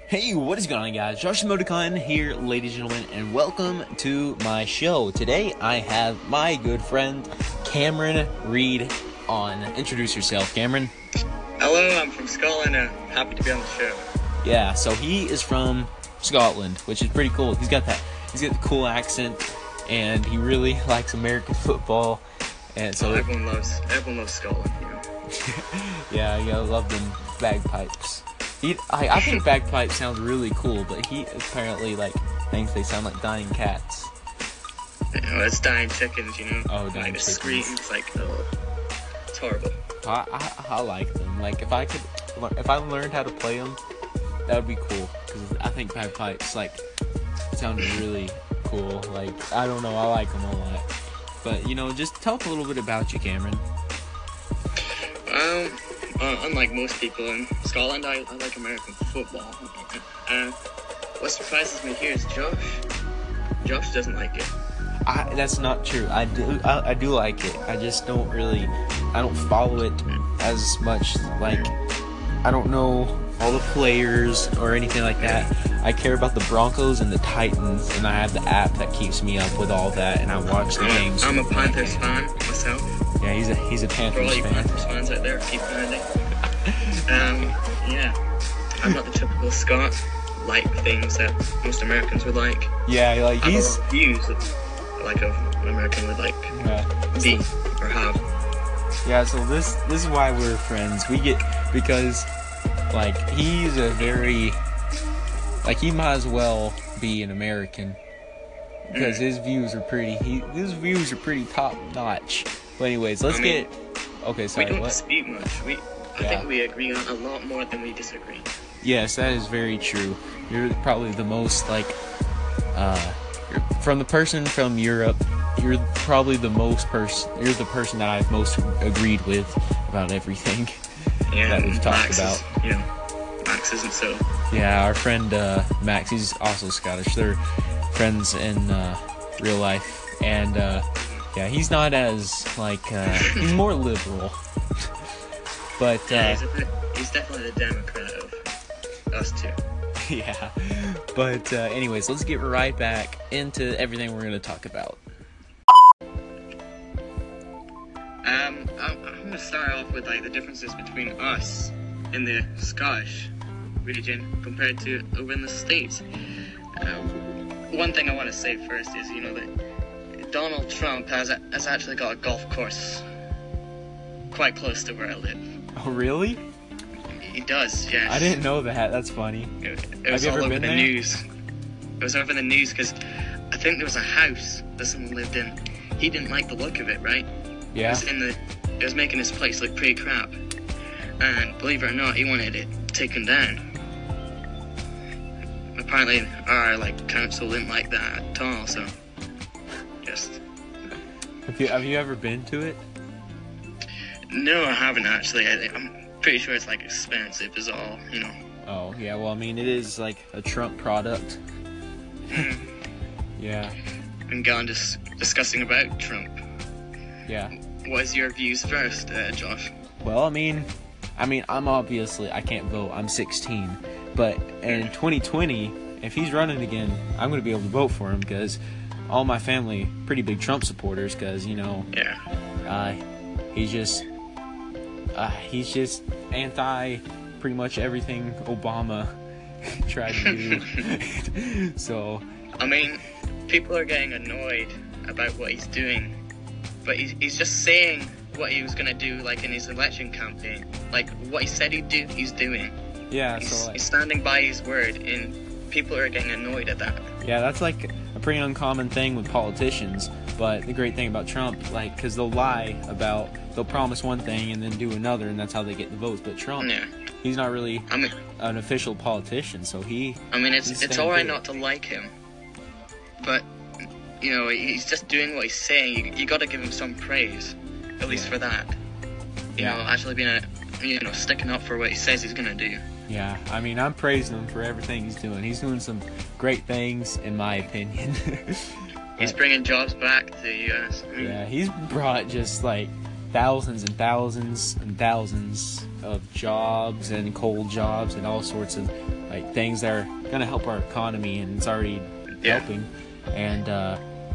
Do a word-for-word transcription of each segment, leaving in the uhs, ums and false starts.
Hey, what is going on, guys? Josh Emoticon here, ladies and gentlemen, and welcome to my show. Today, I have my good friend, Cameron Reed, on. Introduce yourself, Cameron. Hello, I'm from Scotland, and happy to be on the show. Yeah, so he is from Scotland, which is pretty cool. He's got that, he's got the cool accent, and he really likes American football, and so... Oh, everyone loves, everyone loves Scotland, you know. Yeah, you gotta love them bagpipes. He, I, I think bagpipe sounds really cool, but he apparently like thinks they sound like dying cats. You know, it's dying chickens, you know. Oh, dying like the chickens. screams, like oh, it's horrible. I, I I like them. Like if I could, if I learned how to play them, that would be cool. Because I think bagpipes like sound really cool. Like I don't know, I like them a lot. But you know, just tell us a little bit about you, Cameron. Um. Uh, unlike most people in Scotland, I, I like American football. Uh, what surprises me here is Josh. Josh doesn't like it. I, that's not true. I do. I, I do like it. I just don't really. I don't follow it as much. Like I don't know all the players or anything like that. I care about the Broncos and the Titans, and I have the app that keeps me up with all that, and I watch the I'm games. A, I'm a Panthers fan myself. Yeah, he's a he's a Panthers For all you fan. Panthers fans out there, keep grinding. um, yeah, I'm not the typical Scot. Like things that most Americans would like. Yeah, like I have a he's lot of views that like a, an American would like yeah. be or have. Yeah, so this this is why we're friends. We get because like he's a very like he might as well be an American because Mm. his views are pretty he his views are pretty top notch. But anyways, let's I mean, get okay. We Sorry, don't what? dispute much. We, I Yeah. think we agree on a lot more than we disagree. Yes, that is very true. You're probably the most like uh you're, from the person from Europe. You're probably the most person. You're the person that I've most agreed with about everything Yeah, that we've and talked Max about. Is, you know, Max isn't so. Yeah, our friend uh, Max, he's also Scottish. They're friends in uh, real life, and uh, yeah, he's not as like uh, he's more liberal. But Yeah, uh, he's, a bit, he's definitely the Democrat of us two. yeah, but uh, anyways, let's get right back into everything we're gonna talk about. Um, I'm, I'm gonna start off with like the differences between us in the Scottish region compared to over in the States. Uh, one thing I want to say first is, you know, that Donald Trump has has actually got a golf course quite close to where I live. Oh, really? He does, yes. I didn't know that. That's funny. It, it was you all ever over been the there? news. It was over the news because I think there was a house that someone lived in. He didn't like the look of it, right? It Yeah. was in the. It was making his place look pretty crap. And believe it or not, he wanted it taken down. Apparently, our like council didn't like that at all. So, just Have you have you ever been to it? no, I haven't actually. I, I'm pretty sure it's like expensive, is all. You know. Oh yeah. Well, I mean, it is like a Trump product. Yeah. And gone dis- discussing about Trump. Yeah. What is your views first, uh, Josh? Well, I mean, I mean, I'm obviously I can't vote. I'm sixteen, but in twenty twenty, if he's running again, I'm going to be able to vote for him because all my family pretty big Trump supporters. Because you know, Yeah. uh, he's just uh, he's just anti pretty much everything Obama tried to do. So I mean, people are getting annoyed about what he's doing, but he's, he's just saying what he was gonna do, like in his election campaign. Like what he said he'd do, he's doing. yeah, He's, so like, he's standing by his word, and people are getting annoyed at that. yeah, that's like a pretty uncommon thing with politicians. But the great thing about Trump, like, because they'll lie about, they'll promise one thing and then do another, and that's how they get the votes. But Trump, Yeah. he's not really I mean, an official politician, so he, I mean, it's He's it's staying all right good. not to like him, but you know, he's just doing what he's saying. You, you got to give him some praise, at least Yeah. for that. You Yeah. know, actually being a, you know, sticking up for what he says he's gonna do. yeah, I mean, I'm praising him for everything he's doing. He's doing some great things, in my opinion. He's But, bringing jobs back to the U S. I mean, yeah, he's brought just like thousands and thousands and thousands of jobs and cold jobs and all sorts of like things that are gonna help our economy, and it's already Yeah. helping. And uh,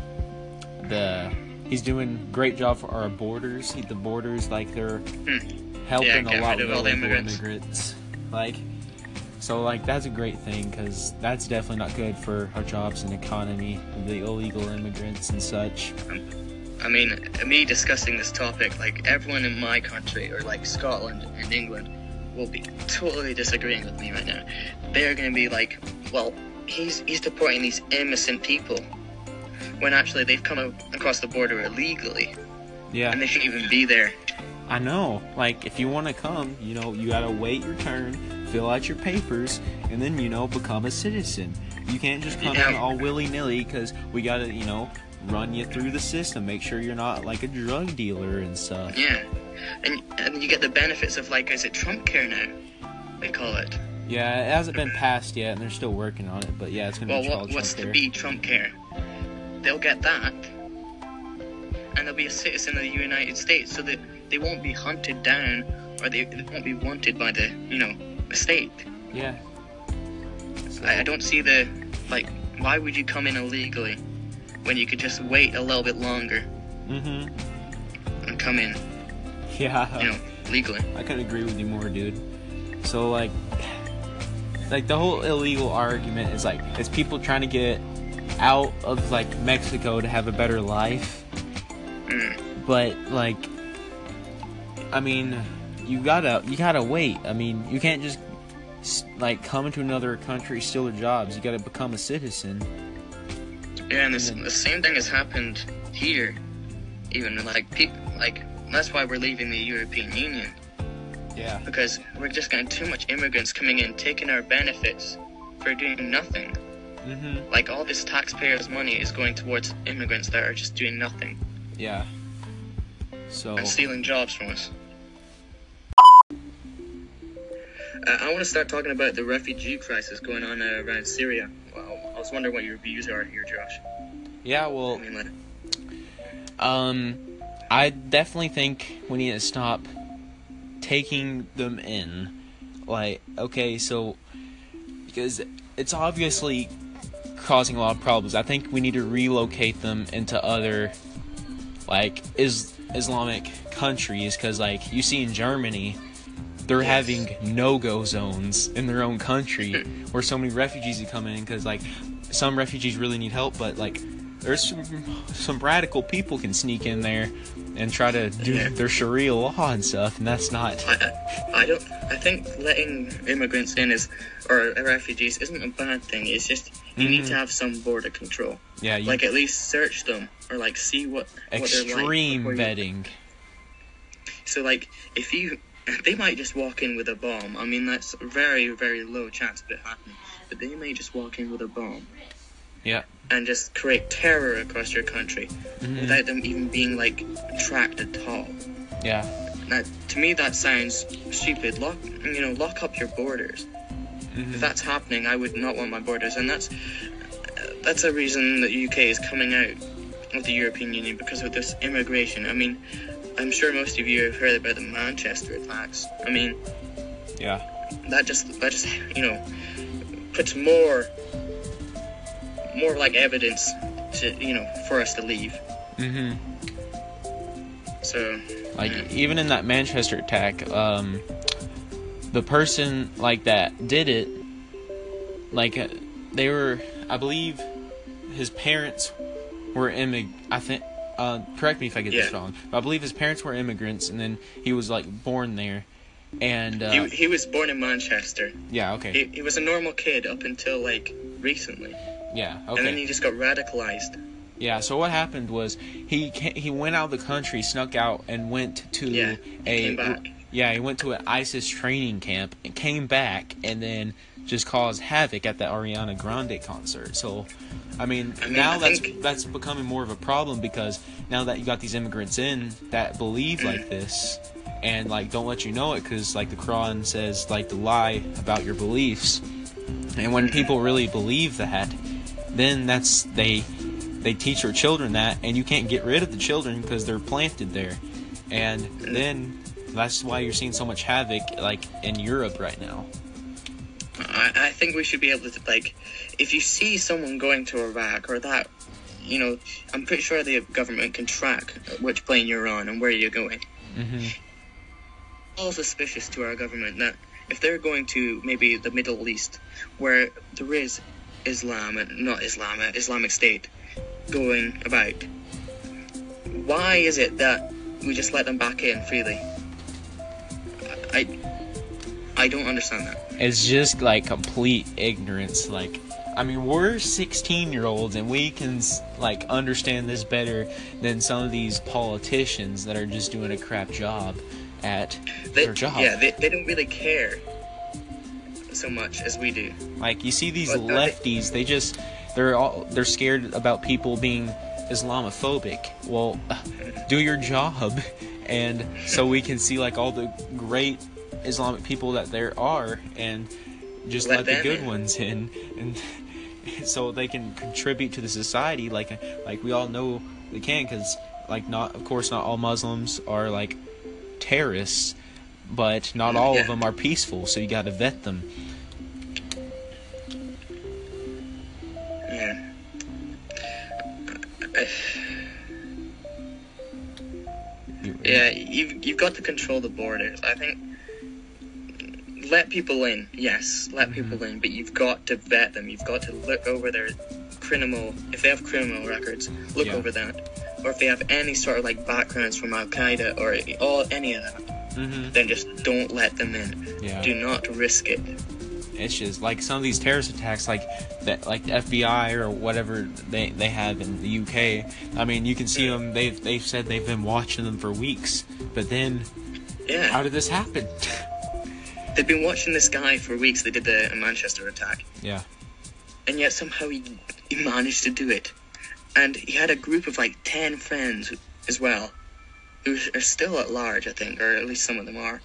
the he's doing a great job for our borders. He, the borders, like they're helping get a lot rid of of all the illegal immigrants. immigrants. Like, so like that's a great thing, because that's definitely not good for our jobs and economy, the illegal immigrants and such. I mean, me discussing this topic, like everyone in my country, or like Scotland and England, will be totally disagreeing with me right now. They're going to be like, well, he's he's deporting these innocent people, when actually they've come a- across the border illegally, Yeah, and they shouldn't even be there. I know. Like, if you want to come, you know, you gotta wait your turn, fill out your papers, and then, you know, become a citizen. You can't just come Yeah. in all willy-nilly, because we gotta, you know, run you through the system, make sure you're not like a drug dealer and stuff. Yeah, and and you get the benefits of, like, is it Trump Care now? They call it. Yeah, it hasn't been passed yet, and they're still working on it, but yeah, it's gonna Well, be what, called what's Trump to Care. be Trump Care? They'll get that, and they'll be a citizen of the United States, so that they won't be hunted down, or they, they won't be wanted by the, you know, the state. Yeah. So, I, I don't see the, like, why would you come in illegally when you could just wait a little bit longer mm-hmm. and come in, Yeah. you know, legally? I couldn't agree with you more, dude. So, like, like the whole illegal argument is like, it's people trying to get out of, like, Mexico to have a better life. Mm. But, like, I mean, you gotta, you gotta wait. I mean, you can't just, s- like, come into another country, steal their jobs. You gotta become a citizen. Yeah, and this, the same thing has happened here. Even, like, people, like, that's why we're leaving the European Union. Yeah. Because we're just getting too much immigrants coming in, taking our benefits for doing nothing. Mm-hmm. Like, all this taxpayers' money is going towards immigrants that are just doing nothing Yeah. So, and stealing jobs from us. Uh, I want to start talking about the refugee crisis going on uh, around Syria. Well, I was wondering what your views are here, Josh. yeah, well, I mean, like, Um, I definitely think we need to stop taking them in. Like, okay, so, because it's obviously causing a lot of problems. I think we need to relocate them into other, like, is Islamic countries, because, like, you see in Germany, they're Yes. having no-go zones in their own country, where so many refugees are coming in, because, like, some refugees really need help, but, like, there's some, some radical people can sneak in there and try to do Yeah. their Sharia law and stuff, and that's not... I, I, I don't. I think letting immigrants in is, or refugees, isn't a bad thing. It's just you need Mhm. to have some border control. Yeah, you, Like, at least search them, or like see what what they're like. extreme before you- vetting. So, like, if you, they might just walk in with a bomb. I mean, that's a very, very low chance of it happening. But they may just walk in with a bomb. Yeah. And just create terror across your country Mhm. without them even being, like, tracked at all. Yeah. Now, to me, that sounds stupid. Lock, you know, lock up your borders. Mhm. If that's happening, I would not want my borders, and that's that's a reason that U K is coming out of the European Union, because of this immigration. I mean, I'm sure most of you have heard about the Manchester attacks. I mean, Yeah. that just that just you know puts more more like evidence to you know for us to leave. Mhm. So Like, yeah. even in that Manchester attack, um, the person, like, that did it, like, uh, they were, I believe, his parents were immig, I think, uh, correct me if I get this Yeah. wrong, but I believe his parents were immigrants, and then he was, like, born there, and, uh, he he was born in Manchester. yeah, okay, He, he was a normal kid up until like recently, yeah, and then okay, he just got radicalized. yeah, so what happened was, he ca- he went out of the country, snuck out, and went to Yeah, he a, came back. yeah, he went to an ISIS training camp, and came back, and then just caused havoc at the Ariana Grande concert. So, I mean, I mean, now I that's think- that's becoming more of a problem, because now that you got these immigrants in that believe like this, and, like, don't let you know it, because, like, the Quran says, like, to lie about your beliefs, and when people really believe that, then that's they they teach their children that, and you can't get rid of the children because they're planted there, and then that's why you're seeing so much havoc, like, in Europe right now. I, I think think we should be able to, like, if you see someone going to Iraq or that, you know, I'm pretty sure the government can track which plane you're on and where you're going. Mm-hmm. All suspicious to our government that if they're going to maybe the Middle East, where there is Islam, and not Islam, uh, Islamic State going about, why is it that we just let them back in freely? I, I don't understand that. It's just like complete ignorance. Like, I mean, we're sixteen year olds and we can like understand this better than some of these politicians that are just doing a crap job at they, their job. Yeah, they, they don't really care so much as we do. Like, you see these But lefties, they just they're all they're scared about people being Islamophobic. Well, do your job, and so we can see like all the great Islamic people that there are, and just let, Let the them good in. ones in, and so they can contribute to the society. Like like we all know they can, because like not of course not all Muslims are like terrorists, but not all Yeah. of them are peaceful. So you got to vet them. Yeah. Yeah, you've, you've got to control the borders. I think let people in, yes, let Mm-hmm. people in, but you've got to vet them. You've got to look over their criminal, if they have criminal records, look Yeah. over that. Or if they have any sort of like backgrounds from Al Qaeda or all any of that, Mm-hmm. then just don't let them in. Yeah. Do not risk it. It's just like some of these terrorist attacks, like that, like the F B I or whatever they they have in the U K. I mean, you can see them. They've they've said they've been watching them for weeks, but then Yeah. how did this happen? They've been watching this guy for weeks. They did the Manchester attack. Yeah. And yet somehow he, he managed to do it. And he had a group of like ten friends as well, who are still at large, I think, or at least some of them are.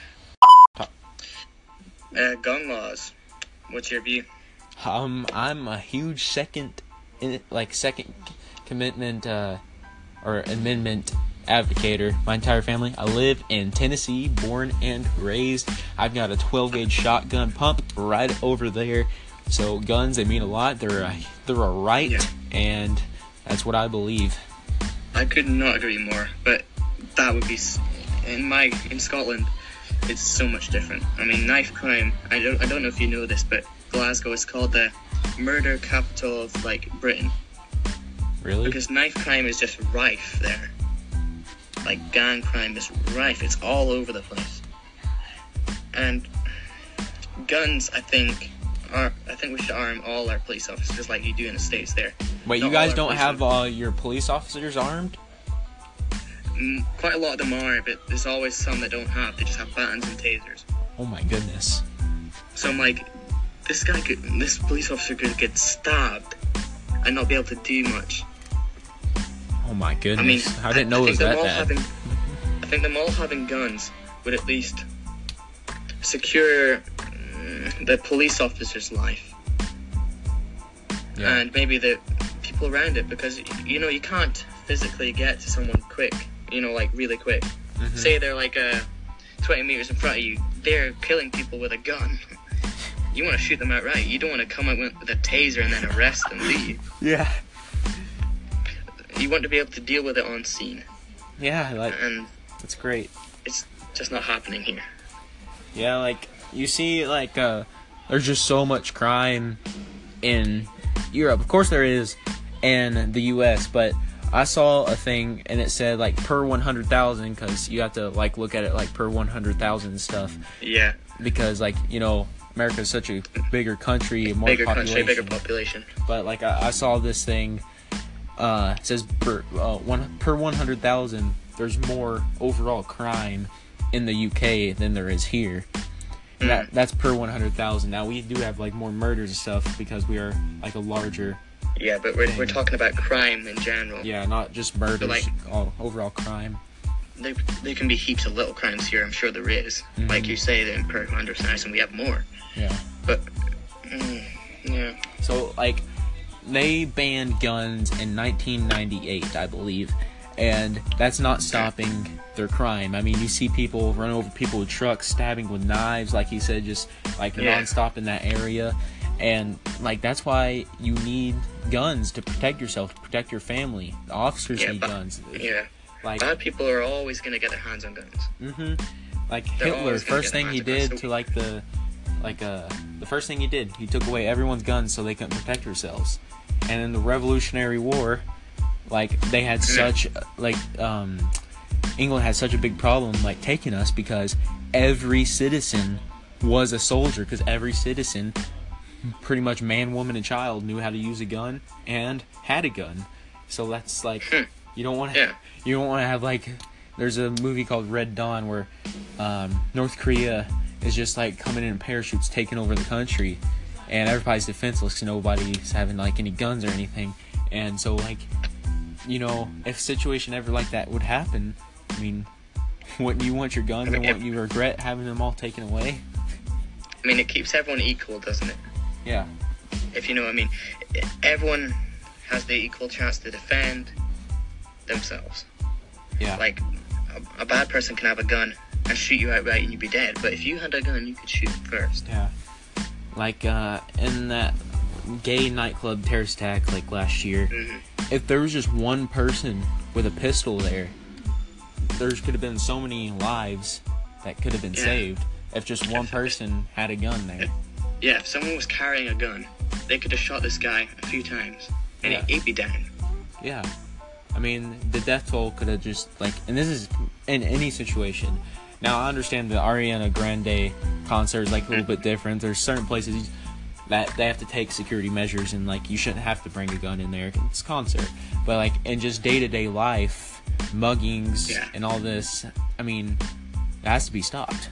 Uh, gun laws. What's your view? Um, I'm a huge second, in like second commitment uh, or amendment advocator. My entire family. I live in Tennessee, born and raised. I've got a twelve gauge shotgun pump right over there. So guns, they mean a lot. They're a, they're a right, Yeah. and that's what I believe. I could not agree more. But that would be s- in my in Scotland. It's so much different. I mean, knife crime. I don't. I don't know if you know this, but Glasgow is called the murder capital of like Britain. Really? Because knife crime is just rife there. Like, gang crime is rife. It's all over the place. And guns, I think, are. I think we should arm all our police officers just like you do in the States there. Wait, Not you guys all our don't police have uh, your police officers armed? Mm, quite a lot of them are, but there's always some that don't have. They just have batons and tasers. Oh my goodness. So I'm like, this guy could, this police officer could get stabbed and not be able to do much. Oh my goodness. I mean, I didn't know I it was think them that all bad. Having, I think them all having guns would at least secure mm, the police officer's life Yeah. and maybe the people around it, because you know you can't physically get to someone quick. You know, like really quick. Mhm. Say they're like uh, twenty meters in front of you. They're killing people with a gun. You want to shoot them outright. You don't want to come out with a taser and then arrest them, do you? Yeah. You want to be able to deal with it on scene, Yeah, like, and that's great. it's just not happening here. Yeah, like, you see, like, uh, there's just so much crime in Europe. Of course there is in the U S, but I saw a thing, and it said, like, per one hundred thousand, because you have to, like, look at it, like, per one hundred thousand and stuff, Yeah, because, like, you know, America's such a bigger country, more bigger population. country, bigger population. But, like, I, I saw this thing, uh, it says per, uh, one, per one hundred thousand, there's more overall crime in the U K than there is here. Mm. That That's per one hundred thousand. Now, we do have, like, more murders and stuff because we are, like, a larger... Yeah, but we're, we're Dang. talking about crime in general. Yeah, not just murders, like- all, overall crime. There, there can be heaps of little crimes here. I'm sure there is. Mhm. Like you say, then per one hundred thousand we have more. Yeah. But mm, yeah, So, like, they banned guns in nineteen ninety-eight, I believe, and that's not stopping their crime. I mean, you see people run over people with trucks, stabbing with knives, like he said, just, like, Yeah. nonstop in that area, And like that's why you need guns to protect yourself, to protect your family. The officers Yeah, need but- guns. Yeah. Like Bad people are always gonna get their hands on guns. hmm like They're Hitler, always gonna first get thing he hands on guns, did so- to like the like uh the first thing he did, he took away everyone's guns so they couldn't protect themselves. And in the Revolutionary War, like they had such like um England had such a big problem like taking us because every citizen was a soldier, because every citizen, pretty much man, woman, and child, knew how to use a gun and had a gun. So that's like you don't want to Yeah. you don't want to have like there's a movie called Red Dawn where um, North Korea is just like coming in parachutes taking over the country, and everybody's defenseless because nobody's having like any guns or anything. And so like you know if a situation ever like that would happen, I mean, wouldn't you want your guns I mean, and wouldn't you regret having them all taken away? I mean, it keeps everyone equal, doesn't it? Yeah. If you know what I mean. Everyone has the equal chance to defend themselves. Yeah. Like, a, a bad person can have a gun and shoot you outright and you'd be dead. But if you had a gun, you could shoot him first. Yeah. Like, uh, in that gay nightclub terrorist attack, like, last year, Mhm. if there was just one person with a pistol there, there could have been so many lives that could have been Yeah. saved if just one person had a gun there. Yeah, if someone was carrying a gun, they could have shot this guy a few times and Yeah. he'd be down. Yeah. I mean, the death toll could have just, like, and this is in any situation. Now, I understand the Ariana Grande concert is, like, a little bit different. There's certain places that they have to take security measures, and, like, you shouldn't have to bring a gun in there. It's a concert. But, like, in just day-to-day life, muggings Yeah. and all this, I mean, it has to be stopped.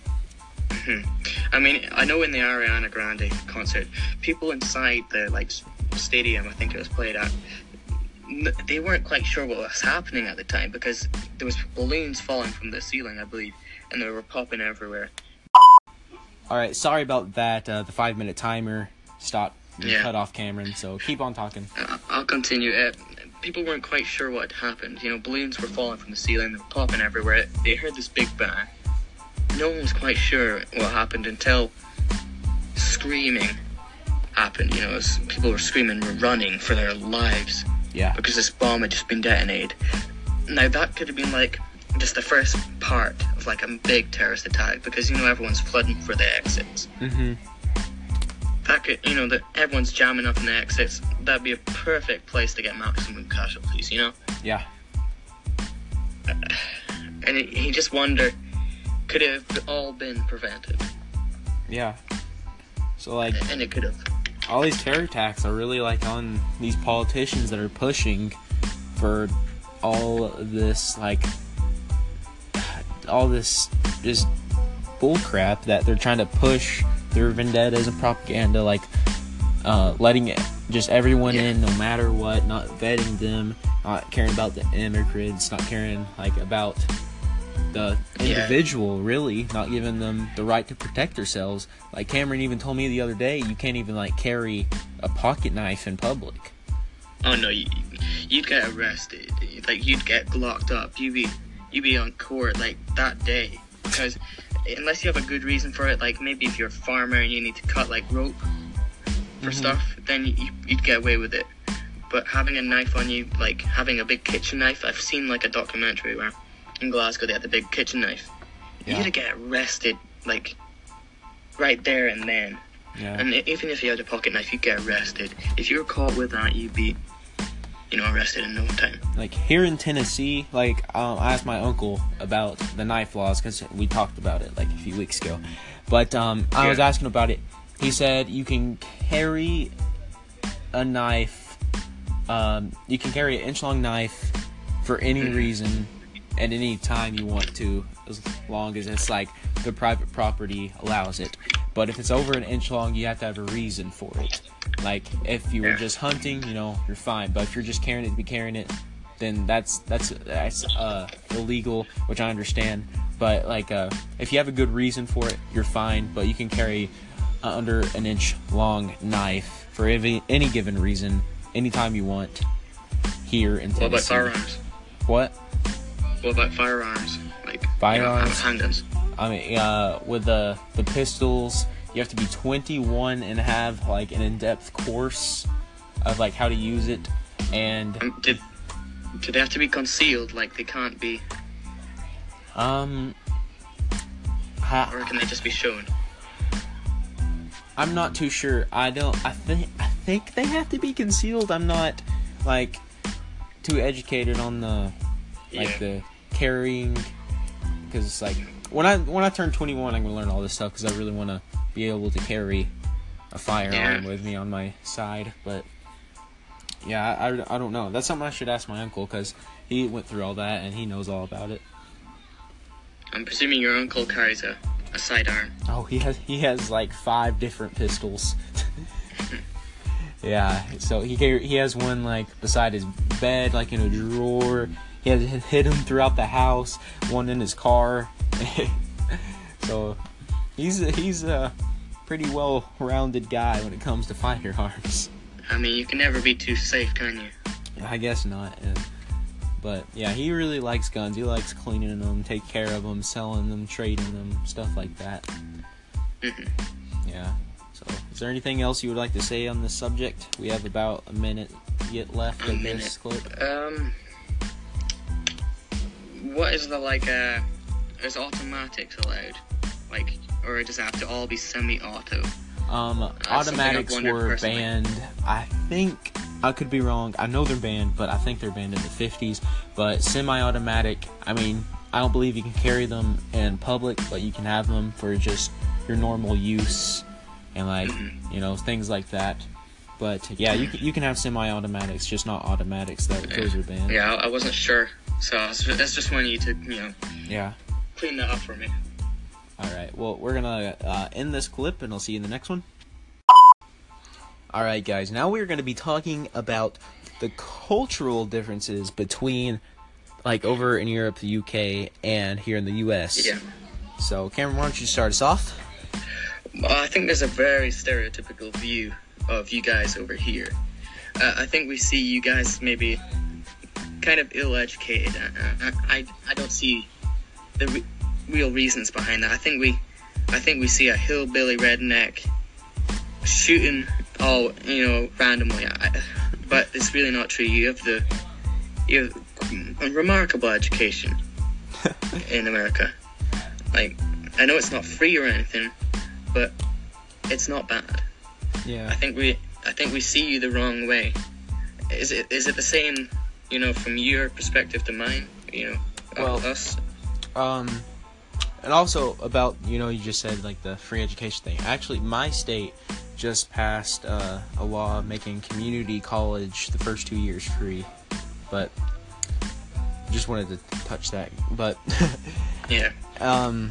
I mean, I know in the Ariana Grande concert, people inside the like s- stadium, I think it was played at, n- they weren't quite sure what was happening at the time because there was balloons falling from the ceiling, I believe, and they were popping everywhere. All right, sorry about that. Uh, the five-minute timer stopped. We Yeah. cut off Cameron, so keep on talking. I- I'll continue. Uh, people weren't quite sure what happened. You know, balloons were falling from the ceiling, they were popping everywhere. They heard this big bang. No one was quite sure what happened until screaming happened. You know, as people were screaming, were running for their lives Yeah. because this bomb had just been detonated. Now that could have been like just the first part of like a big terrorist attack because you know everyone's flooding for the exits. Mm-hmm. That could, you know, that everyone's jamming up in the exits. That'd be a perfect place to get maximum casualties. You know. Yeah. And he he just wondered, could it have all been prevented? Yeah. So, like, And it could have. all these terror attacks are really like on these politicians that are pushing for all of this like all this just bull crap that they're trying to push their vendettas and propaganda, like uh, letting it, just everyone Yeah. in no matter what, not vetting them, not caring about the immigrants, not caring like about the Yeah. individual, really, not giving them the right to protect themselves. Like Cameron even told me the other day, you can't even like carry a pocket knife in public. Oh no, you, you'd get arrested. Like you'd get locked up. You'd be you'd be on court like that day because unless you have a good reason for it, like maybe if you're a farmer and you need to cut like rope for Mhm. stuff, then you, you'd get away with it. But having a knife on you, like having a big kitchen knife, I've seen like a documentary where in Glasgow they had the big kitchen knife. Yeah. You'd get arrested like right there and then. Yeah. And even if you had a pocket knife, you'd get arrested. If you were caught with that, you'd be, you know, arrested in no time. Like here in Tennessee, like um, I asked my uncle about the knife laws because we talked about it like a few weeks ago. But um, I was Yeah. asking about it. He said you can carry a knife. Um, you can carry an inch-long knife for any Mhm. reason at any time you want to, as long as it's like the private property allows it. But if it's over an inch long, you have to have a reason for it. Like if you were Yeah. just hunting, you know, you're fine. But if you're just carrying it to be carrying it, then that's that's that's uh, illegal, which I understand. But like uh, if you have a good reason for it, you're fine. But you can carry uh, under an inch long knife for any, any given reason, anytime you want. Here in Tennessee. What about firearms? What? What about firearms? Like Firearms? You know, handguns. I mean, uh, with the the pistols, you have to be twenty-one and have like an in-depth course of like how to use it. And Um, did do they have to be concealed? Like they can't be, um, ha- or can they just be shown? I'm not too sure. I don't. I think. I think they have to be concealed. I'm not like too educated on the like Yeah. the carrying, because it's like when I when I turn twenty-one, I'm gonna learn all this stuff because I really want to be able to carry a firearm Yeah. with me on my side. But yeah, I, I, I don't know. That's something I should ask my uncle because he went through all that and he knows all about it. I'm presuming your uncle carries a, a sidearm. Oh, he has he has like five different pistols. Yeah, so he ca- he has one like beside his bed, like in a drawer. He has it hid him throughout the house. One in his car. So he's a, he's a pretty well-rounded guy when it comes to firearms. I mean, you can never be too safe, can you? I guess not. uh, But yeah, he really likes guns. He likes cleaning them, take care of them, selling them, trading them, stuff like that. Mhm. Yeah. So, is there anything else you would like to say on this subject? We have about a minute yet left A of minute. this clip. Um, what is the like? Uh, is automatics allowed? Like, or does it have to all be semi-auto? Um, something I've automatics wondered were personally. banned. I think I could be wrong. I know they're banned, but I think they're banned in the fifties. But semi-automatic, I mean, I don't believe you can carry them in public, but you can have them for just your normal use and like Mhm. you know things like that. But yeah, you can, you can have semi-automatics, just not automatics. That those are banned. Yeah, I I wasn't sure, so I was, that's just wanted you to, you know, Yeah. clean that up for me. All right. Well, we're gonna uh, end this clip, and I'll see you in the next one. All right, guys. Now we're gonna be talking about the cultural differences between, like, over in Europe, the U K, and here in the U S. Yeah. So, Cameron, why don't you start us off? Well, I think there's a very stereotypical view of you guys over here. Uh, I think we see you guys maybe kind of ill-educated. I, I, I, I don't see the re- real reasons behind that. I think we, I think we see a hillbilly redneck shooting all you know randomly. I, but it's really not true. You have the, you have a remarkable education in America. Like, I know it's not free or anything, but it's not bad. Yeah. I think we I think we see you the wrong way. Is it is it the same, you know, from your perspective to mine, you know, Well, of us? Um, and also about, you know, you just said, like, the free education thing. Actually, my state just passed uh, a law making community college the first two years free. But just wanted to touch that. But Yeah. um,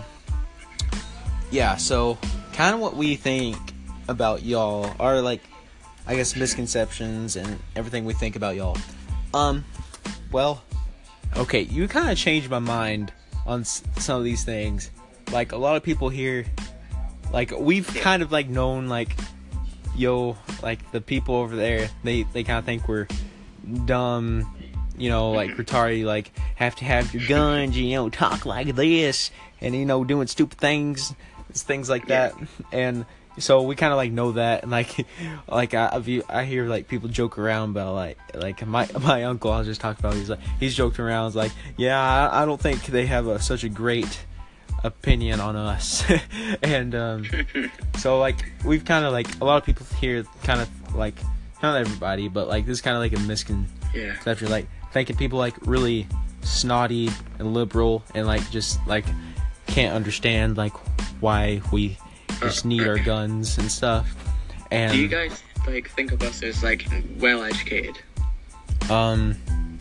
yeah. So kind of what we think about y'all are, like, I guess, misconceptions and everything we think about y'all. Um, well, okay, you kind of changed my mind on s- some of these things. Like, a lot of people here, like, we've kind of, like, known, like, yo, like, the people over there, they, they kind of think we're dumb, you know, like, retarded, like, have to have your guns, you know, talk like this, and, you know, doing stupid things, things like that, and so we kind of, like, know that, and, like, like I, I view, I hear, like, people joke around about, like, like my my uncle, I was just talking about, he's like, he's joking around, he's like, yeah, I, I don't think they have a, such a great opinion on us, and, um, so, like, we've kind of, like, a lot of people here kind of, like, not everybody, but, like, this is kind of, like, a misconception, Yeah. like, thinking people, like, really snotty and liberal, and, like, just, like, can't understand, like, why we just need our guns and stuff. And Do you guys like think of us as like well educated? um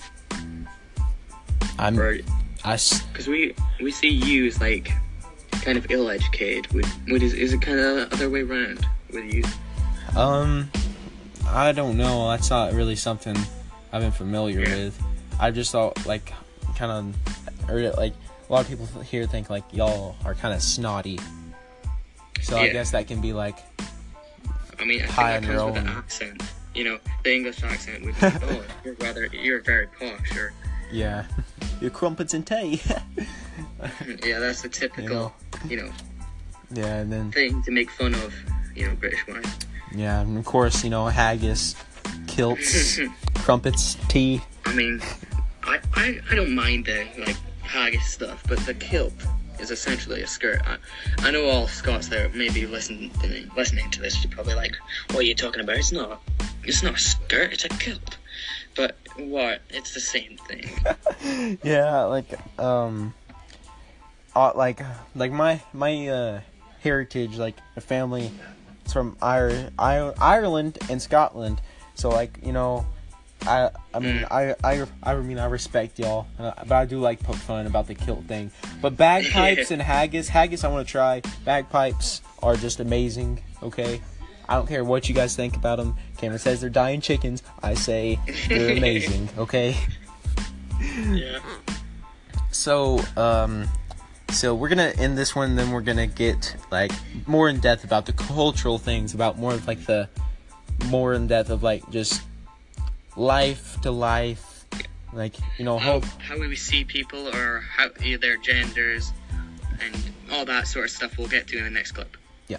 I'm Or I s- because we we see you as like kind of ill educated. Would would is, is it kind of the other way around with you? um I don't know, that's not really something I've been familiar Yeah. with. I just thought, like, kind of, or like, a lot of people here think, like, y'all are kind of snotty, so I Yeah. guess that can be, like, I mean, I think High that on your comes with the own. accent. You know, the English accent would be like, oh, you're rather you're very posh, or yeah, your crumpets and tea. yeah, that's the typical, You know. you know, Yeah, and then thing to make fun of, you know, British wine. Yeah, and of course, you know, haggis, kilts, crumpets, tea. I mean, I, I, I don't mind the, like, haggis stuff, but the kilt is essentially a skirt. I, I know all Scots that may be listening, listening to this are probably like, what are you talking about? It's not, it's not a skirt, it's a kilt. But what? It's the same thing. Yeah, like, um, uh, like, like my, my, uh, heritage, like, the family... It's from Ir- I- Ireland and Scotland, so like you know, I I mean I I I mean I respect y'all, uh, but I do like poke fun about the kilt thing. But bagpipes and haggis, haggis I want to try. Bagpipes are just amazing. Okay, I don't care what you guys think about them. Cameron says they're dying chickens. I say they're amazing. Okay. Yeah. So um. So we're gonna end this one, then we're gonna get like more in depth about the cultural things, about more of like the more in depth of like just life to life, like you know how how how we see people or how their genders and all that sort of stuff. We'll get to in the next clip. Yeah.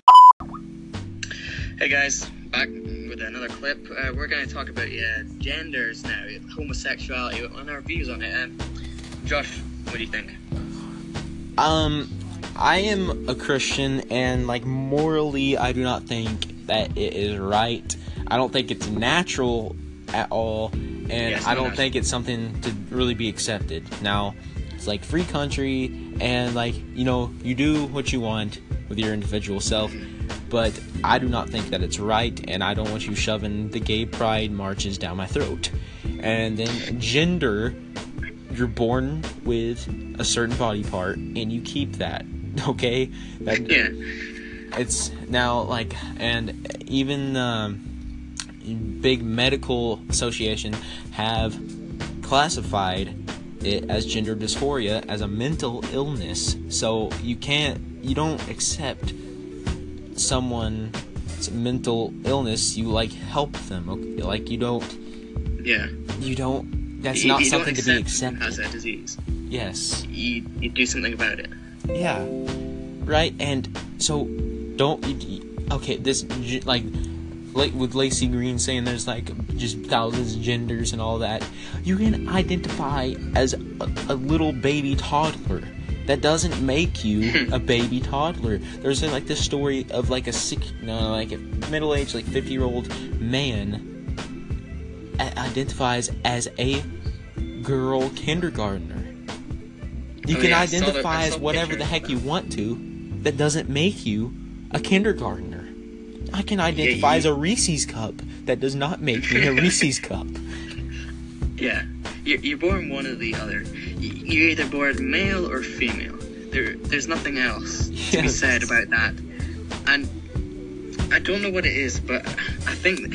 Hey guys, back with another clip. Uh, we're gonna talk about uh, genders now, homosexuality, and our views on it. Um, Josh, what do you think? Um, I am a Christian, and like morally, I do not think that it is right. I don't think it's natural at all, and yes, I don't natural. think it's something to really be accepted. Now, it's like free country, and like you know, you do what you want with your individual self, but I do not think that it's right, and I don't want you shoving the gay pride marches down my throat. And then gender. You're born with a certain body part, and you keep that, okay? That, yeah. It's now, like, and even um, big medical associations have classified it as gender dysphoria as a mental illness. So you can't, you don't accept someone's mental illness. You, like, help them, okay? Like, you don't... Yeah. You don't... That's you, not you something to be accept accepted. as a disease. Yes. You, you do something about it. Yeah. Right? And so, don't... Okay, this, like, like with Lacey Green saying there's, like, just thousands of genders and all that. You can identify as a, a little baby toddler. That doesn't make you a baby toddler. There's, like, this story of, like, a sick... No, like, a middle-aged, like, fifty-year-old man... identifies as a girl kindergartner. You oh, can yeah, identify the, as whatever the heck you want to. That doesn't make you a kindergartner. I can identify yeah, you... as a Reese's cup. That does not make me a Reese's cup. Yeah, you're, you're born one or the other. You're either born male or female. There, there's nothing else to yes. be said about that. And I don't know what it is, but I think.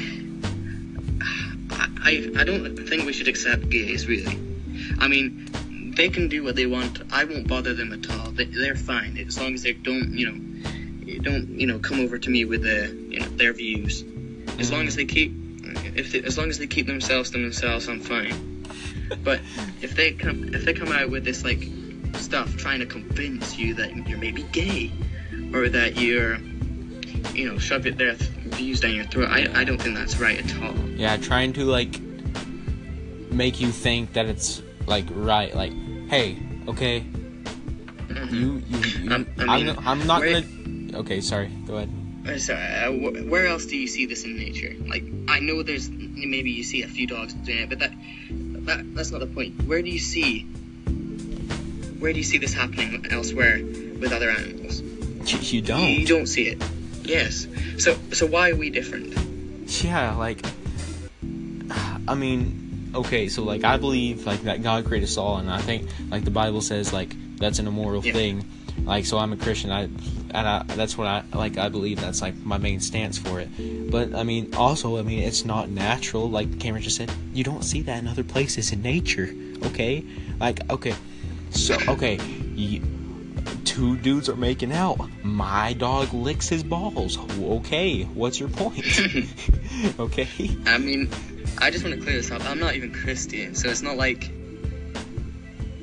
I, I don't think we should accept gays, really. I mean, they can do what they want. I won't bother them at all. They, they're fine, as long as they don't, you know, don't, you know, come over to me with the, you know, their views. As long as they keep, if they, as long as they keep themselves to themselves, I'm fine. But if they come, if they come out with this like stuff trying to convince you that you're maybe gay, or that you're, you know, shove it their views down your throat, I, I don't think that's right at all. Yeah, trying to like make you think that it's like right, like, hey, okay, mm-hmm. you, you, you um, I mean, I'm, I'm not where, gonna. Okay, sorry, go ahead. Uh, sorry, uh, wh- where else do you see this in nature? Like, I know there's maybe you see a few dogs doing it, but that, that that's not the point. Where do you see, where do you see this happening elsewhere with other animals? You, you don't. You, you don't see it. Yes. So so why are we different? Yeah, like, I mean, okay, so like I believe like that God created us all, and I think like the Bible says like that's an immoral yeah. thing. Like, so I'm a Christian, I and I that's what I like. I believe that's like my main stance for it. But I mean, also, I mean, it's not natural. Like Cameron just said, you don't see that in other places in nature. Okay, like okay, so okay. You, Two dudes are making out. My dog licks his balls. Okay, what's your point? Okay. I mean, I just want to clear this up. I'm not even Christian, so it's not like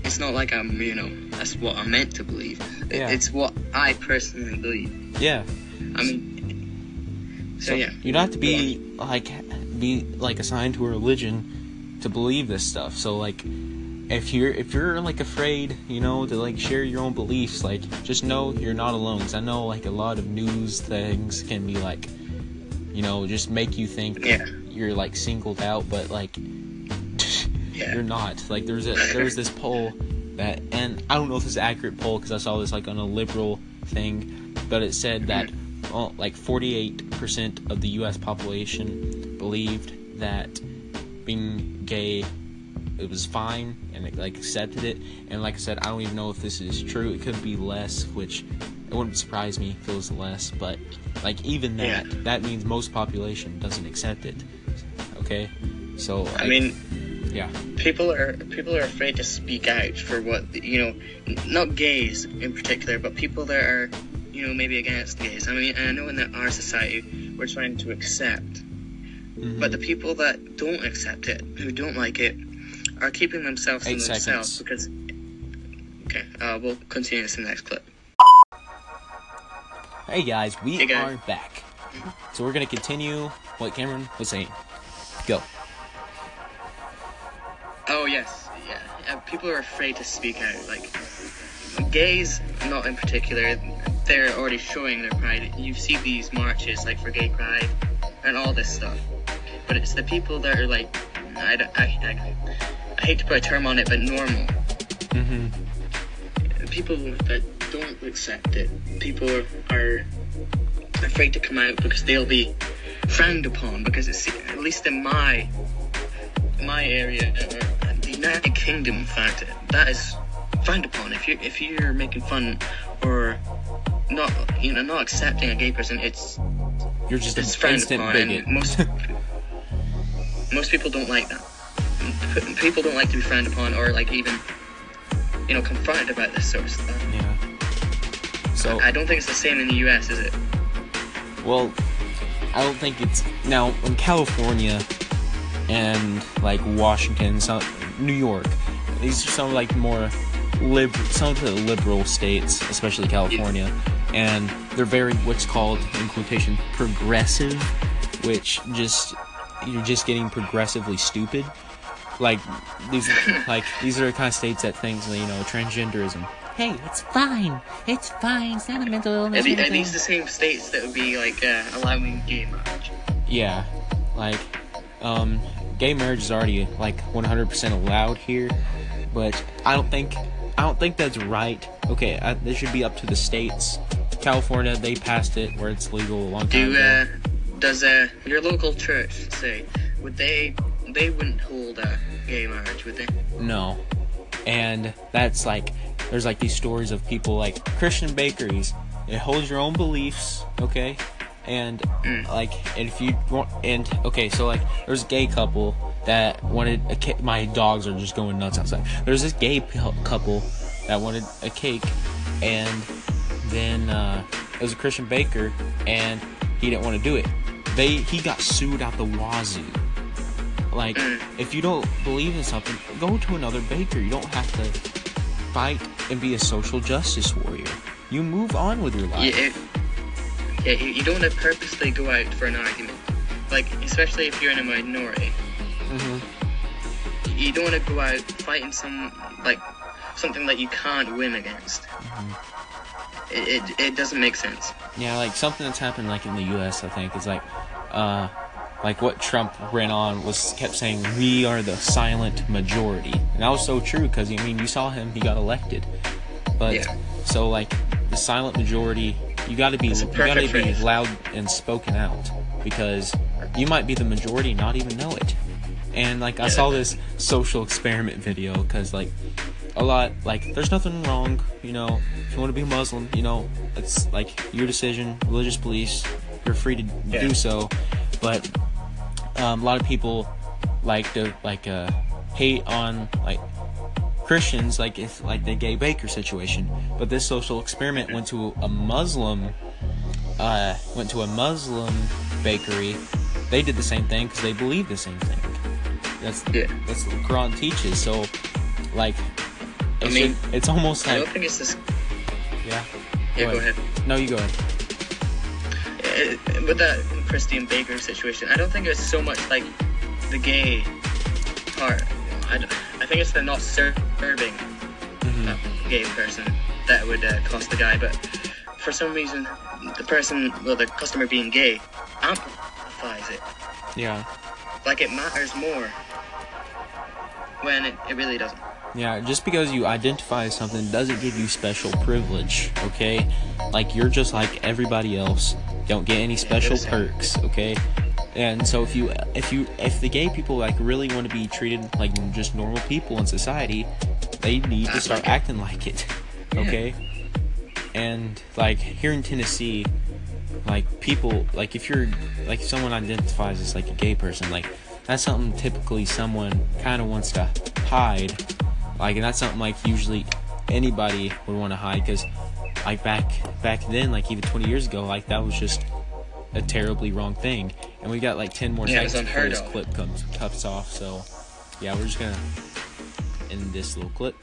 it's not like I'm, you know, that's what I'm meant to believe. It, Yeah. It's what I personally believe. Yeah. I mean, so, So yeah. you don't have to be like be like assigned to a religion to believe this stuff. So like if you're if you're like afraid, you know, to like share your own beliefs, like just know you're not alone. 'Cause I know like a lot of news things can be like, you know, just make you think Yeah. you're like singled out, but like Yeah. you're not. Like there's a there's this poll that, and I don't know if this is an accurate poll because I saw this like on a liberal thing, but it said that well, like forty-eight percent of the U S population believed that being gay, it was fine, and it, like accepted it. And like I said, I don't even know if this is true. It could be less, which it wouldn't surprise me if it was less. But like even that, Yeah. that means most population doesn't accept it. Okay, so I like, mean, yeah, people are people are afraid to speak out for what, you know, n- not gays in particular, but people that are, you know, maybe against gays. I mean, I know in our society we're trying to accept, mhm. but the people that don't accept it, who don't like it, are keeping themselves to Eight themselves seconds. because. Okay, uh, we'll continue this in the next clip. Hey guys, we Hey, guys. are back. So we're gonna continue what Cameron was saying. Go. Oh yes, yeah. Uh, people are afraid to speak out. Like gays, not in particular, they're already showing their pride. You see these marches like for gay pride and all this stuff. But it's the people that are like, I, don't- I, I, I hate to put a term on it, but normal. Mm-hmm. People that don't accept it. People are afraid to come out because they'll be frowned upon. Because it's, at least in my my area, uh, the United Kingdom, in fact, that is frowned upon. If you if you're making fun or not, you know, not accepting a gay person, it's You're just it's an frowned instant upon. bigot. And most most people don't like that. P- People don't like to be frowned upon or like even, you know, confronted about this sort of stuff. Yeah. So, I don't think it's the same in the U S, is it? well, I don't think it's now in California and like Washington, some, New York. These are some like more lib, some of the liberal states, especially California, and they're very what's called in quotation progressive, which just you're just getting progressively stupid. Like these, like these are the kind of states that things, you know, transgenderism. Hey, it's fine. It's fine. It's not a mental illness. Are, the, or are anything. these the same states that would be like uh, allowing gay marriage? Yeah, like, um, gay marriage is already like one hundred percent allowed here, but I don't think I don't think that's right. Okay, I, this should be up to the states. California, they passed it where it's legal a long time Do ago. uh, does uh, your local church say would they they wouldn't hold a gay marriage, would they? No, and that's like there's like these stories of people like Christian bakeries. It holds your own beliefs, okay, and Mm. like and if you want and okay, so like there's a gay couple that wanted a cake. My dogs are just going nuts outside. There's this gay p- couple that wanted a cake, and then uh, it was a Christian baker, and he didn't want to do it. They he got sued out the wazoo. Like, Mm. if you don't believe in something, go to another baker. You don't have to fight and be a social justice warrior. You move on with your life. Yeah, it, yeah. You, you don't want to purposely go out for an argument, like especially if you're in a minority. Mm-hmm. You don't want to go out fighting some like something that you can't win against. Mm-hmm. It, it it doesn't make sense. Yeah, like something that's happened like in the U S I think is like, uh, like what Trump ran on was kept saying we are the silent majority, and that was so true because I mean you saw him, he got elected, but Yeah. so like the silent majority, you got to be That's a you got to perfect be phrase. loud and spoken out because you might be the majority and not even know it. And like I Yeah. saw this social experiment video because like a lot like there's nothing wrong, you know, if you want to be Muslim, you know, it's like your decision, religious beliefs, you're free to Yeah. do so, but um, a lot of people like to like uh, hate on like Christians, like if like the gay baker situation. But this social experiment went to a Muslim, uh, went to a Muslim bakery. They did the same thing because they believe the same thing. That's Yeah. that's what the Quran teaches. So, like, It's I mean, just, it's almost I like don't think it's this. yeah. Yeah, go ahead. No, you go ahead. Uh, with that Christian Baker situation, I don't think it's so much like the gay part. I, d- I think it's the not serving Mm-hmm. a gay person that would uh, cost the guy. But for some reason, the person, well, the customer being gay, amplifies it. Yeah. Like it matters more when it, it really doesn't. Yeah, just because you identify as something doesn't give you special privilege, okay? Like, you're just like everybody else. Don't get any special perks, okay? And so if you if you if the gay people like really want to be treated like just normal people in society, they need to start acting like it, okay? And like here in Tennessee, like people like if you're like if someone identifies as like a gay person, like that's something typically someone kind of wants to hide. Like, and that's something like usually anybody would want to hide, because like back back then, like even twenty years ago, like that was just a terribly wrong thing. And we got like ten more Yeah, seconds it was before this unheard of. clip comes cuts off. So yeah, we're just gonna end this little clip.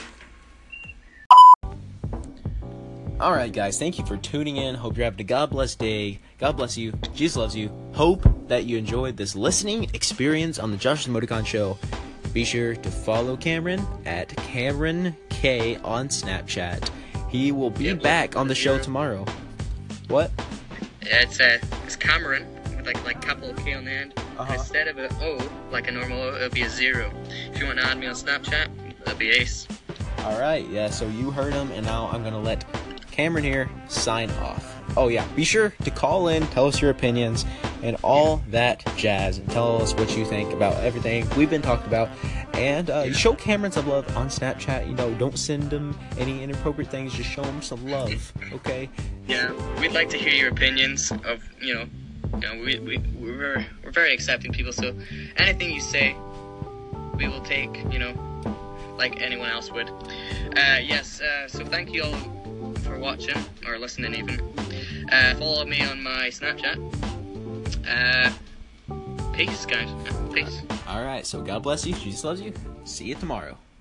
All right, guys, thank you for tuning in. Hope you're having a God bless day. God bless you. Jesus loves you. Hope that you enjoyed this listening experience on the Josh's Emoticon Show. Be sure to follow Cameron at Cameron K on Snapchat. He will be Yep, back on the show zero. tomorrow. What? Yeah, it's uh, it's Cameron with like like capital K on the end. Uh-huh. Instead of an O, like a normal O, it'll be a zero. If you want to add me on Snapchat, that'll be Ace. All right, yeah, so you heard him, and now I'm going to let Cameron here sign off. Oh, yeah, be sure to call in, tell us your opinions, and all that jazz, and tell us what you think about everything we've been talking about. And uh, show Cameron some love on Snapchat. You know, don't send him any inappropriate things, just show him some love, okay? Yeah, we'd like to hear your opinions of, you know, you know, we, we, we're, we're very accepting people, so anything you say, we will take, you know, like anyone else would. Uh, yes, uh, so thank you all for watching, or listening even. Uh, follow me on my Snapchat. Uh, peace, guys. Peace. All right, so God bless you. Jesus loves you. See you tomorrow.